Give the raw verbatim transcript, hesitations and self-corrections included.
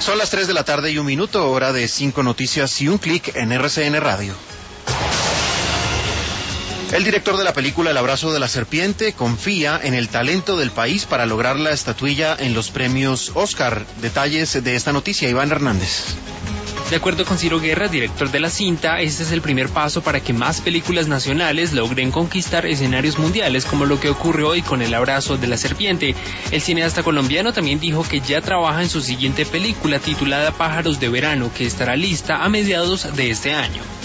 Son las tres de la tarde y un minuto, hora de cinco noticias y un clic en R C N Radio. El director de la película El abrazo de la serpiente confía en el talento del país para lograr la estatuilla en los premios Oscar. Detalles de esta noticia, Iván Hernández. De acuerdo con Ciro Guerra, director de la cinta, este es el primer paso para que más películas nacionales logren conquistar escenarios mundiales, como lo que ocurre hoy con El abrazo de la serpiente. El cineasta colombiano también dijo que ya trabaja en su siguiente película titulada Pájaros de verano, que estará lista a mediados de este año.